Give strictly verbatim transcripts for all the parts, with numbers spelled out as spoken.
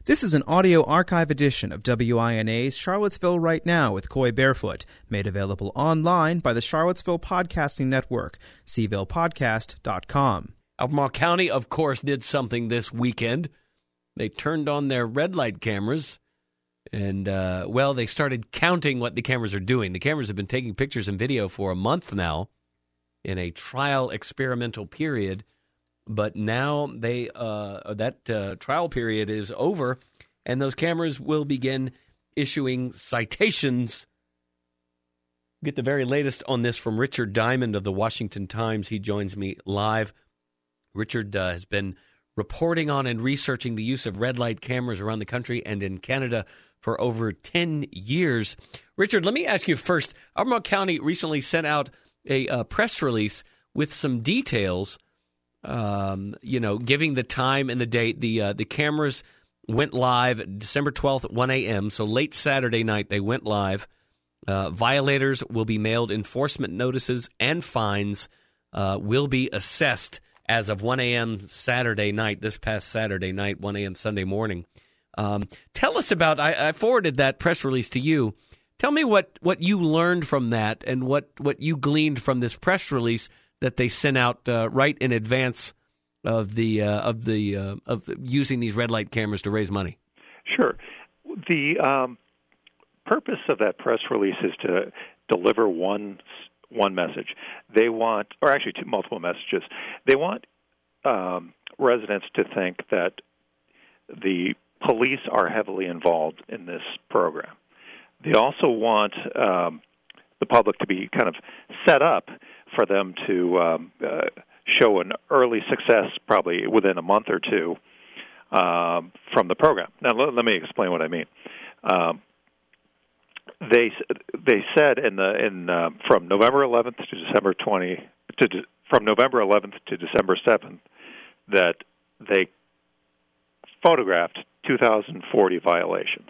This is an audio archive edition of W I N A's Charlottesville Right Now with Coy Barefoot, made available online by the Charlottesville Podcasting Network, c ville podcast dot com. Albemarle County, of course, did something this weekend. They turned on their red light cameras, and, uh, well, they started counting what the cameras are doing. The cameras have been taking pictures and video for a month now in a trial experimental period. But now they uh, that uh, trial period is over, and those cameras will begin issuing citations. Get the very latest on this from Richard Diamond of the Washington Times. He joins me live. Richard uh, has been reporting on and researching the use of red light cameras around the country and in Canada for over ten years. Richard, let me ask you first. Albemarle County recently sent out a uh, press release with some details. Um, you know, giving the time and the date. The uh, the cameras went live December twelfth at one a.m., so late Saturday night they went live. Uh, violators will be mailed enforcement notices, and fines uh, will be assessed as of one a.m. Saturday night, this past Saturday night, one a.m. Sunday morning. Um, tell us about, I, I forwarded that press release to you. Tell me what, what you learned from that and what, what you gleaned from this press release that they sent out uh, right in advance of the uh, of the uh, of the, using these red light cameras to raise money. Sure. The um, purpose of that press release is to deliver one one message. They want, or actually two multiple messages. They want um, residents to think that the police are heavily involved in this program. They also want um, the public to be kind of set up for them to um, uh, show an early success, probably within a month or two, um, from the program. Now, let, let me explain what I mean. Um, they they said in the in uh, from November eleventh to December twentieth to de- from November eleventh to December seventh that they photographed two thousand forty violations,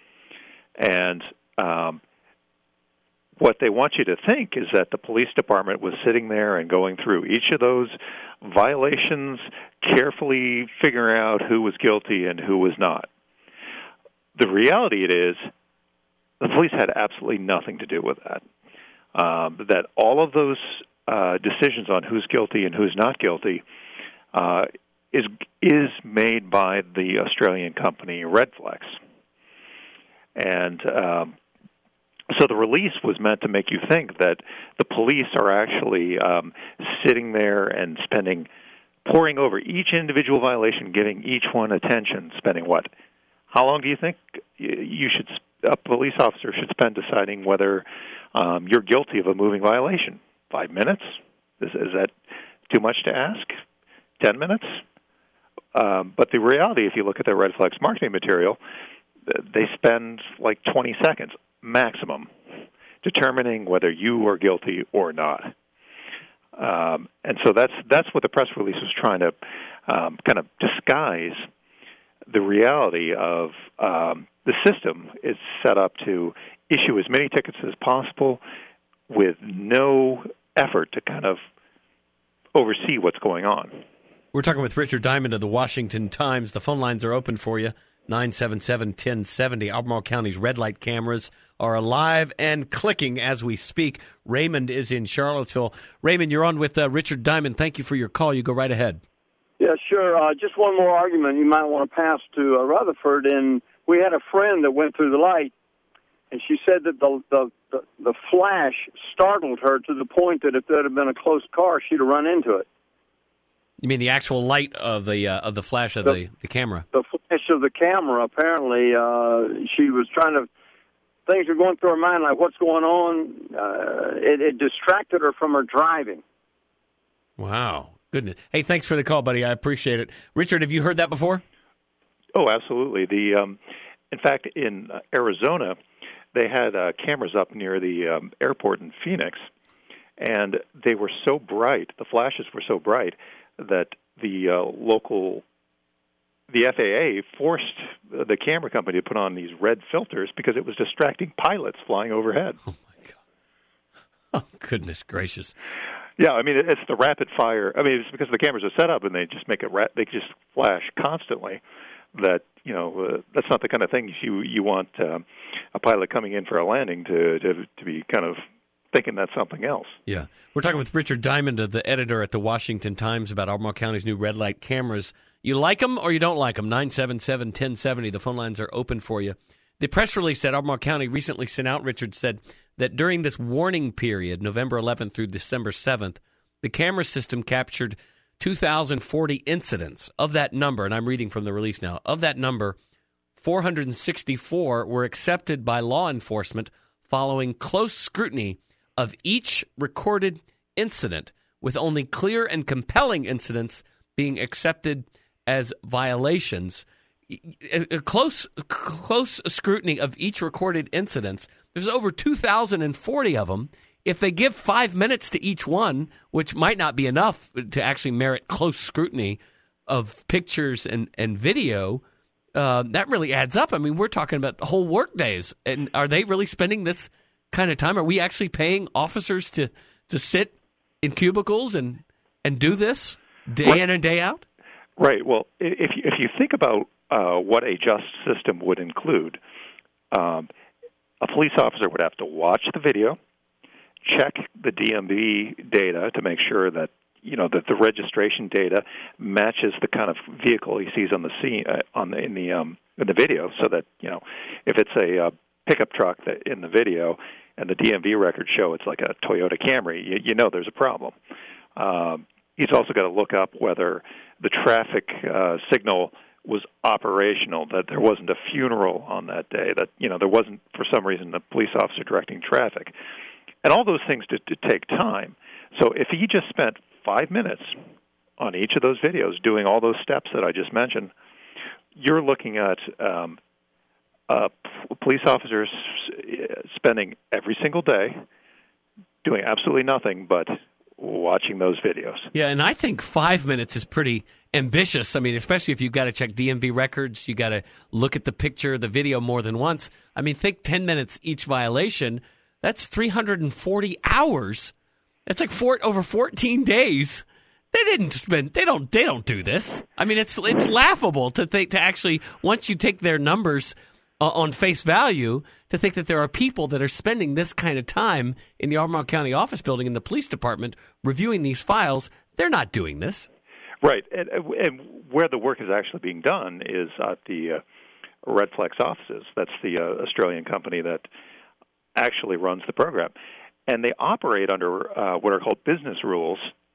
and um, what they want you to think is that the police department was sitting there and going through each of those violations, carefully figuring out who was guilty and who was not. The reality it is, the police had absolutely nothing to do with that. Um, that all of those uh, decisions on who's guilty and who's not guilty uh, is is made by the Australian company Redflex. And um, So the release was meant to make you think that the police are actually um, sitting there and spending, poring over each individual violation, giving each one attention, spending what? How long do you think you should, a police officer should spend deciding whether um, you're guilty of a moving violation? Five minutes? Is, is that too much to ask? Ten minutes? Um, but the reality, if you look at their Redflex marketing material, they spend like twenty seconds maximum determining whether you are guilty or not. Um, and so that's that's what the press release was trying to um, kind of disguise the reality of um, the system is set up to issue as many tickets as possible with no effort to kind of oversee what's going on. We're talking with Richard Diamond of the Washington Times. The phone lines are open for you. nine seven seven, one oh seven oh. Albemarle County's red light cameras are alive and clicking as we speak. Raymond is in Charlottesville. Raymond, you're on with uh, Richard Diamond. Thank you for your call. You go right ahead. Yeah, sure. Uh, just one more argument you might want to pass to uh, Rutherford. And we had a friend that went through the light, and she said that the, the, the, the flash startled her to the point that if there had been a close car, she'd have run into it. You mean the actual light of the uh, of the flash of the, the, the camera? The flash of the camera, apparently. Uh, she was trying to, things were going through her mind, like what's going on. Uh, it, it distracted her from her driving. Wow. Goodness. Hey, thanks for the call, buddy. I appreciate it. Richard, have you heard that before? Oh, absolutely. The um, in fact, in Arizona, they had uh, cameras up near the um, airport in Phoenix, and they were so bright, the flashes were so bright, that the uh, local, the F A A forced the camera company to put on these red filters because it was distracting pilots flying overhead. Oh, my God. Oh, goodness gracious. Yeah, I mean, it's the rapid fire. I mean, it's because the cameras are set up and they just make it, ra- they just flash constantly. that you know uh, that's not the kind of thing you you want uh, a pilot coming in for a landing to, to to be kind of thinking that's something else. Yeah. We're talking with Richard Diamond, the editor at the Washington Times, about Albemarle County's new red light cameras. You like them or you don't like them? nine seven seven, one zero seven zero. The phone lines are open for you. The press release that Albemarle County recently sent out, Richard, said that during this warning period, November eleventh through December seventh, the camera system captured two thousand forty incidents. Of that number, and I'm reading from the release now, of that number, four hundred sixty-four were accepted by law enforcement following close scrutiny of each recorded incident, with only clear and compelling incidents being accepted as violations. A close close scrutiny of each recorded incidents. There's over two thousand forty of them. If they give five minutes to each one, which might not be enough to actually merit close scrutiny of pictures and, and video, uh, that really adds up. I mean, we're talking about whole work days. And are they really spending this kind of time? Are we actually paying officers to, to sit in cubicles and, and do this day right. in and day out? Right. Well, if you, if you think about uh, what a just system would include, um, a police officer would have to watch the video, check the D M V data to make sure that you know that the registration data matches the kind of vehicle he sees on the scene uh, on the in the um, in the video, so that you know if it's a uh, pickup truck that in the video and the D M V records show it's like a Toyota Camry, you, you know there's a problem. Um, he's also got to look up whether the traffic uh, signal was operational, that there wasn't a funeral on that day, that you know there wasn't for some reason a police officer directing traffic. And all those things to, to take time. So if he just spent five minutes on each of those videos doing all those steps that I just mentioned, you're looking at um, uh, p- police officers spending every single day doing absolutely nothing but watching those videos. Yeah, and I think five minutes is pretty ambitious. I mean, especially if you've got to check D M V records, you got to look at the picture, the video more than once. I mean, think ten minutes each violation. That's three hundred forty hours. That's like four, over fourteen days. They didn't spend. They don't. They don't do this. I mean, it's it's laughable to think to actually once you take their numbers uh, on face value to think that there are people that are spending this kind of time in the Albemarle County office building in the police department reviewing these files. They're not doing this. Right, and, and where the work is actually being done is at the uh, Redflex offices. That's the uh, Australian company that actually runs the program. And they operate under uh, what are called business rules,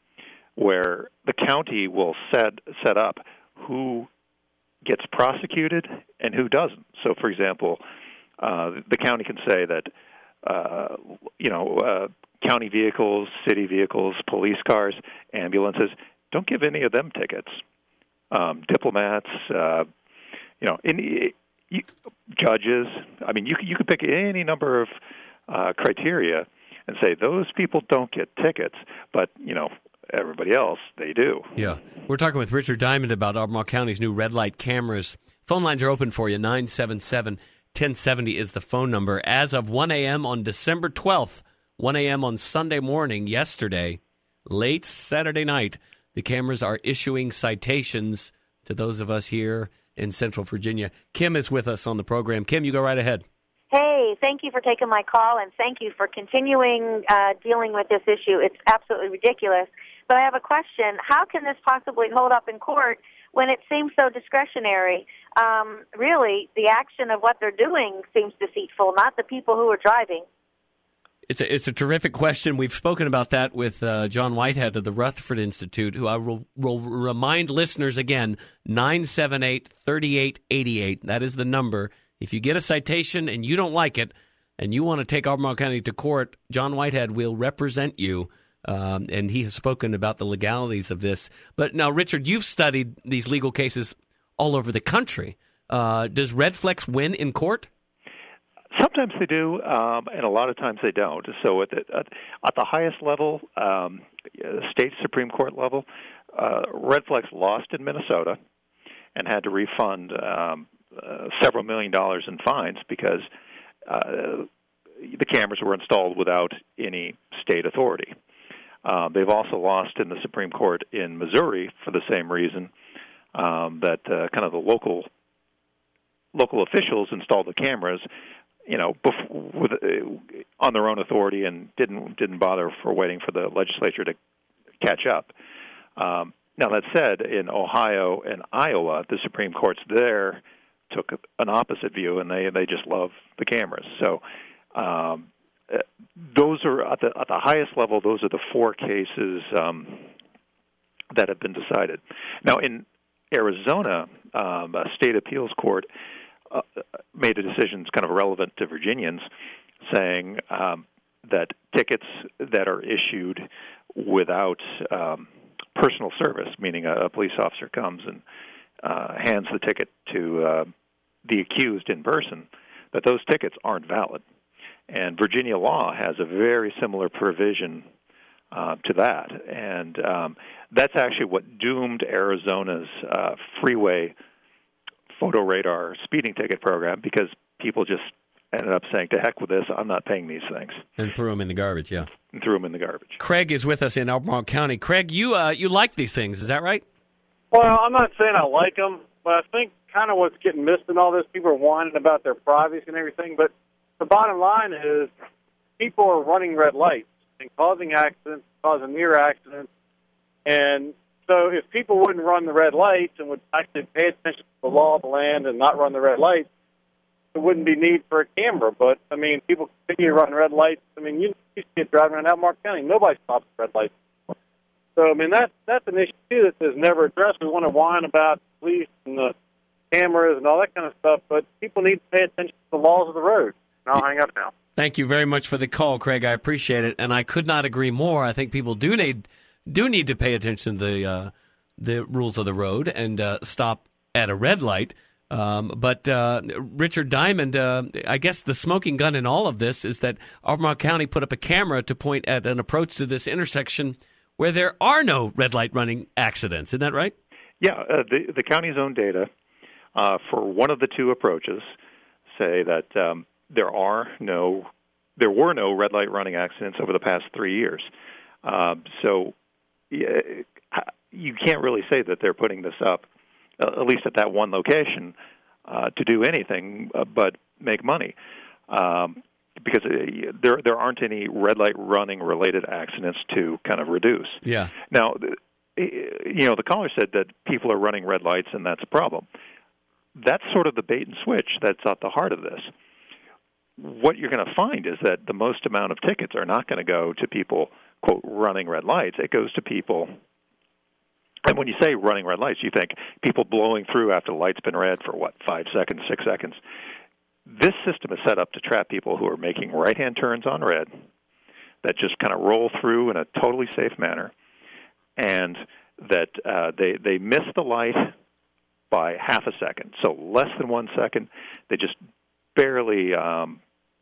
where the county will set set up who gets prosecuted and who doesn't. So, for example, uh, the county can say that, uh, you know, uh, county vehicles, city vehicles, police cars, ambulances, don't give any of them tickets. Um, diplomats, uh, you know, any, you, judges. I mean, you you could pick any number of uh, criteria and say those people don't get tickets, but you know everybody else they do. Yeah, we're talking with Richard Diamond about Albemarle County's new red light cameras. Phone lines are open for you. nine seven seven, one zero seven zero is the phone number. As of one a.m. on December twelfth, one a.m. on Sunday morning, yesterday, late Saturday night, the cameras are issuing citations to those of us here in Central Virginia. Kim is with us on the program. Kim, you go right ahead. Hey, thank you for taking my call, and thank you for continuing uh, dealing with this issue. It's absolutely ridiculous. But I have a question. How can this possibly hold up in court when it seems so discretionary? Um, really, the action of what they're doing seems deceitful, not the people who are driving. It's a, it's a terrific question. We've spoken about that with uh, John Whitehead of the Rutherford Institute, who I will, will remind listeners again, nine seven eight, three eight eight eight. That is the number. If you get a citation and you don't like it and you want to take Albemarle County to court, John Whitehead will represent you, um, and he has spoken about the legalities of this. But now, Richard, you've studied these legal cases all over the country. Uh, does Redflex win in court? Sometimes they do, um, and a lot of times they don't. So at the, at, at the highest level, um, state Supreme Court level, uh, Redflex lost in Minnesota and had to refund um, uh, several million dollars in fines because uh, the cameras were installed without any state authority. Uh, they've also lost in the Supreme Court in Missouri for the same reason, um, that uh, kind of the local local officials installed the cameras, you know, before, with, uh, on their own authority, and didn't didn't bother for waiting for the legislature to catch up. Um, now, that said, in Ohio and Iowa, the Supreme Courts there took an opposite view, and they they just love the cameras. So um, those are at the at the highest level. Those are the four cases um, that have been decided. Now, in Arizona, um, a state appeals court uh, made a decision that's kind of relevant to Virginians, saying um, that tickets that are issued without um, personal service, meaning a, a police officer comes and uh, hands the ticket to uh, the accused in person, that those tickets aren't valid. And Virginia law has a very similar provision uh, to that. And um, that's actually what doomed Arizona's uh, freeway photo radar speeding ticket program, because people just ended up saying, to heck with this, I'm not paying these things. And threw them in the garbage, yeah. And threw them in the garbage. Craig is with us in Albemarle County. Craig, you uh, you like these things, is that right? Well, I'm not saying I like them, but I think kind of what's getting missed in all this, people are whining about their privacy and everything, but the bottom line is people are running red lights and causing accidents, causing near accidents. And so if people wouldn't run the red lights and would actually pay attention to the law of the land and not run the red lights, there wouldn't be need for a camera. But, I mean, people continue to run red lights. I mean, you, you see it driving around Albemarle County. Nobody stops red lights. So, I mean, that, that's an issue, too, that is never addressed. We want to whine about police and the cameras and all that kind of stuff, but people need to pay attention to the laws of the road. And I'll hang up now. Thank you very much for the call, Craig. I appreciate it, and I could not agree more. I think people do need do need to pay attention to the uh, the rules of the road and uh, stop at a red light. Um, but uh, Richard Diamond, uh, I guess the smoking gun in all of this is that Albemarle County put up a camera to point at an approach to this intersection where there are no red light running accidents. Isn't that right? Yeah, uh, the the county's own data uh, for one of the two approaches say that um, there are no, there were no red light running accidents over the past three years. Um, so yeah, you can't really say that they're putting this up, uh, at least at that one location, uh, to do anything uh, but make money, um, because uh, there there aren't any red light running related accidents to kind of reduce. Yeah. Now, you know, the caller said that people are running red lights and that's a problem. That's sort of the bait and switch that's at the heart of this. What you're going to find is that the most amount of tickets are not going to go to people, quote, running red lights. It goes to people, and when you say running red lights, you think people blowing through after the light's been red for, what, five seconds, six seconds. This system is set up to trap people who are making right-hand turns on red that just kind of roll through in a totally safe manner, and that uh, they, they miss the light by half a second, so less than one second. They just barely um,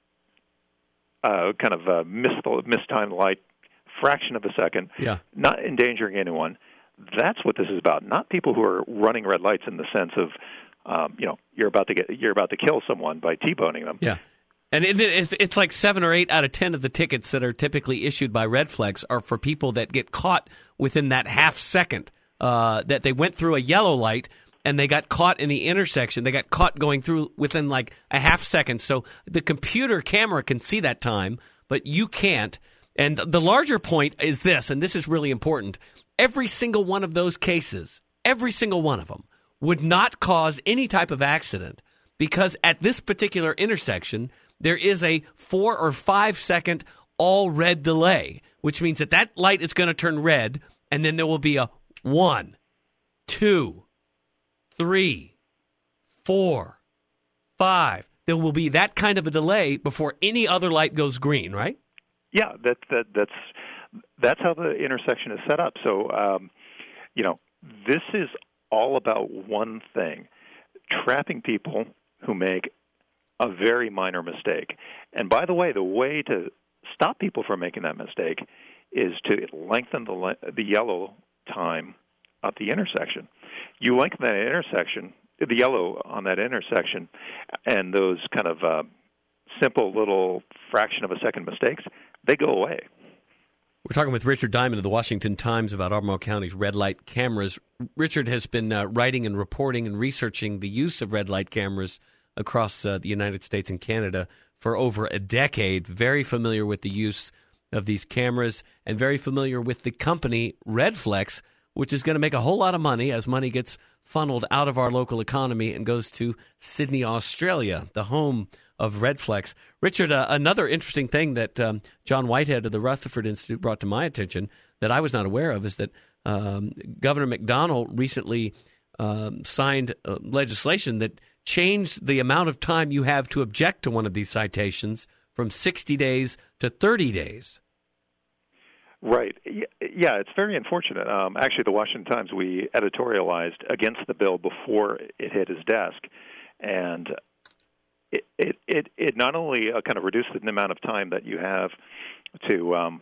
uh, kind of uh, miss the mistime the light, fraction of a second, yeah. Not endangering anyone. That's what this is about. Not people who are running red lights in the sense of, um, you know, you're about to get you're about to kill someone by T-boning them. Yeah. And it, it's, it's like seven or eight out of ten of the tickets that are typically issued by Red Flex are for people that get caught within that half second uh, that they went through a yellow light and they got caught in the intersection. They got caught going through within like a half second. So the computer camera can see that time, but you can't. And the larger point is this, and this is really important. Every single one of those cases, every single one of them, would not cause any type of accident because at this particular intersection, there is a four or five second all red delay, which means that that light is going to turn red, and then there will be a one, two, three, four, five. There will be that kind of a delay before any other light goes green, right? Yeah, that that that's that's how the intersection is set up. So, um, you know, this is all about one thing: trapping people who make a very minor mistake. And by the way, the way to stop people from making that mistake is to lengthen the le- the yellow time at the intersection. You lengthen that intersection, the yellow on that intersection, and those kind of uh, simple little fraction of a second mistakes, they go away. We're talking with Richard Diamond of the Washington Times about Albemarle County's red light cameras. Richard has been uh, writing and reporting and researching the use of red light cameras across uh, the United States and Canada for over a decade, very familiar with the use of these cameras and very familiar with the company Redflex, which is going to make a whole lot of money as money gets funneled out of our local economy and goes to Sydney, Australia, the home of Redflex. Richard, uh, another interesting thing that um, John Whitehead of the Rutherford Institute brought to my attention that I was not aware of is that um, Governor McDonnell recently um, signed uh, legislation that changed the amount of time you have to object to one of these citations from sixty days to thirty days. Right. Yeah, it's very unfortunate. Um, actually, the Washington Times, we editorialized against the bill before it hit his desk, and it it it, it not only uh, kind of reduced the amount of time that you have to um,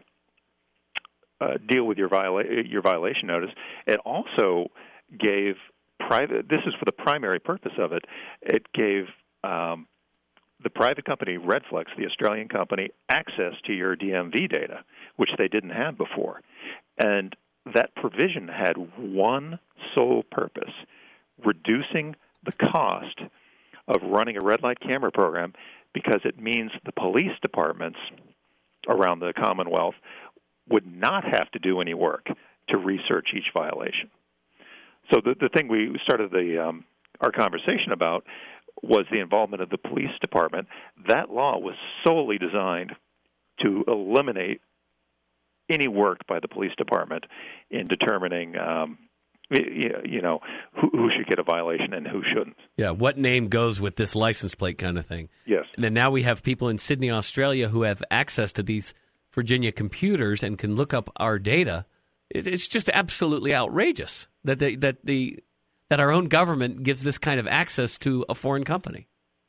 uh, deal with your viola- your violation notice, it also gave private. This is for the primary purpose of it. It gave um, the private company Redflex, the Australian company, access to your D M V data, which they didn't have before. And that provision had one sole purpose: reducing the cost of running a red light camera program, because it means the police departments around the Commonwealth would not have to do any work to research each violation. So the, the thing we started the um, our conversation about was the involvement of the police department. That law was solely designed to eliminate any work by the police department in determining, um, you know, who, who should get a violation and who shouldn't. Yeah, what name goes with this license plate kind of thing. Yes. And then now we have people in Sydney, Australia who have access to these Virginia computers and can look up our data. It's just absolutely outrageous that they, that the that our own government gives this kind of access to a foreign company.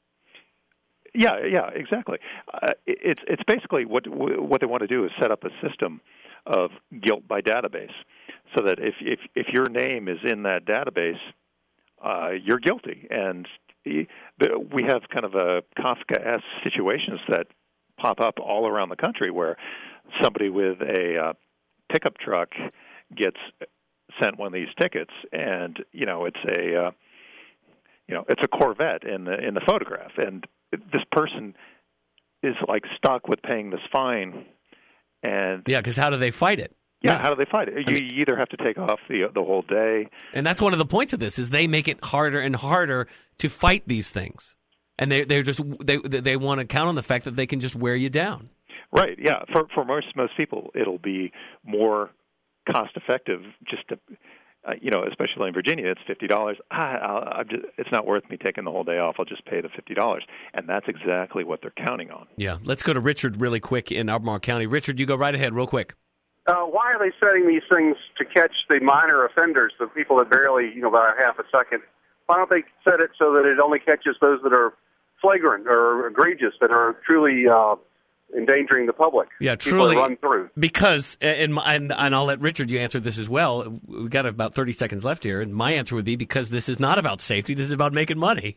Yeah, yeah, exactly. Uh, it's it's basically what what they want to do is set up a system of guilt by database, so that if if, if your name is in that database, uh, you're guilty. And the, we have kind of a Kafka-esque situations that pop up all around the country where somebody with a uh, pickup truck gets sent one of these tickets, and you know it's a uh, you know it's a Corvette in the in the photograph, and this person is like stuck with paying this fine. And yeah, because how do they fight it? Yeah, yeah, how do they fight it? You, I mean, you either have to take off the the whole day, and that's one of the points of this is they make it harder and harder to fight these things, and they they're just they they want to count on the fact that they can just wear you down. Right. Yeah. For for most most people, it'll be more cost effective just to, uh, you know, especially in Virginia, it's fifty dollars. Ah, I'll, I'm just, it's not worth me taking the whole day off. I'll just pay the fifty dollars, and that's exactly what they're counting on. Yeah. Let's go to Richard really quick in Albemarle County. Richard, you go right ahead, real quick. Uh, why are they setting these things to catch the minor offenders, the people that barely, you know, about a half a second? Why don't they set it so that it only catches those that are flagrant or egregious, that are truly uh, endangering the public? Yeah, truly. Run through. Because, and, and and I'll let Richard, you answer this as well. We've got about thirty seconds left here, and my answer would be because this is not about safety. This is about making money.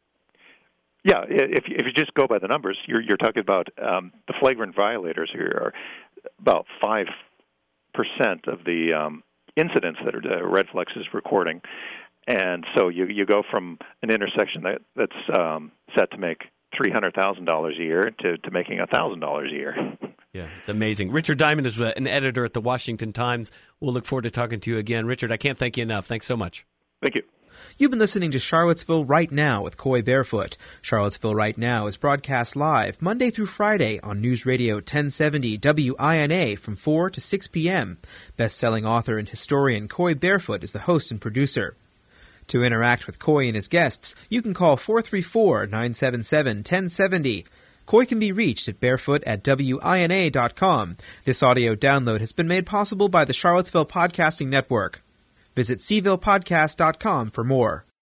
Yeah, if if you just go by the numbers, you're you're talking about um, the flagrant violators here are about five percent of the um, incidents that are, uh, Redflex is recording, and so you you go from an intersection that that's um, set to make three hundred thousand dollars a year to, to making one thousand dollars a year. Yeah, it's amazing. Richard Diamond is an editor at the Washington Times. We'll look forward to talking to you again. Richard, I can't thank you enough. Thanks so much. Thank you. You've been listening to Charlottesville Right Now with Coy Barefoot. Charlottesville Right Now is broadcast live Monday through Friday on News Radio ten seventy W I N A from four to six p.m. Best-selling author and historian Coy Barefoot is the host and producer. To interact with Coy and his guests, you can call four three four, nine seven seven, one zero seven zero. Coy can be reached at barefoot at W I N A dot com. This audio download has been made possible by the Charlottesville Podcasting Network. Visit C ville podcast dot com for more.